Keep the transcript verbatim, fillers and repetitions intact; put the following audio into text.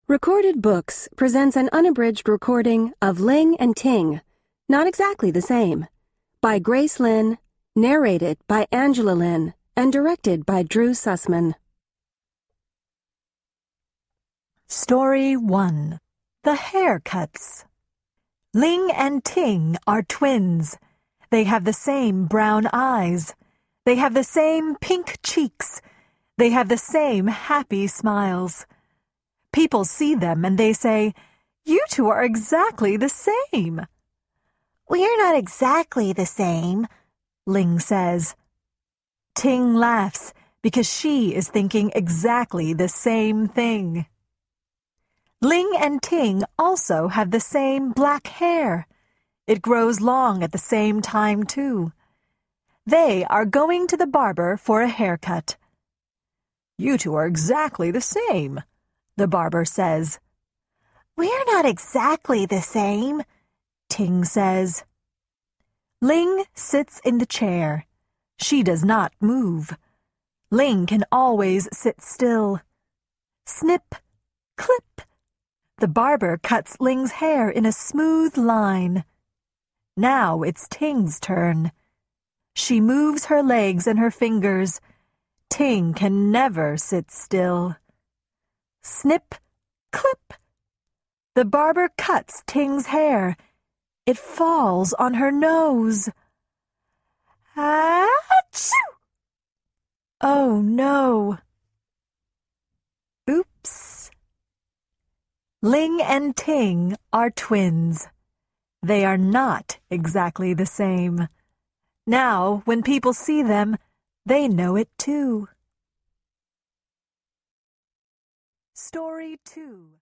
Recorded Books presents an unabridged recording of Ling and Ting, Not Exactly the Same, by Grace Lin, narrated by Angela Lin, and directed by Drew Sussman. Story one. The Haircuts. Ling and Ting are twins. They have the same brown eyes. They have the same pink cheeks. They have the same happy smiles. People see them and they say, "You two are exactly the same." "We're not exactly the same," Ling says. Ting laughs because she is thinking exactly the same thing. Ling and Ting also have the same black hair. It grows long at the same time, too. They are going to the barber for a haircut. "You two are exactly the same," the barber says. "We're not exactly the same," Ting says. Ling sits in the chair. She does not move. Ling can always sit still. Snip, clip. The barber cuts Ling's hair in a smooth line. Now it's Ting's turn. She moves her legs and her fingers. Ting can never sit still. Snip, clip. The barber cuts Ting's hair. It falls on her nose. Achoo! Oh no. Oops. Ling and Ting are twins. They are not exactly the same. Now, when people see them, they know it too. Story two.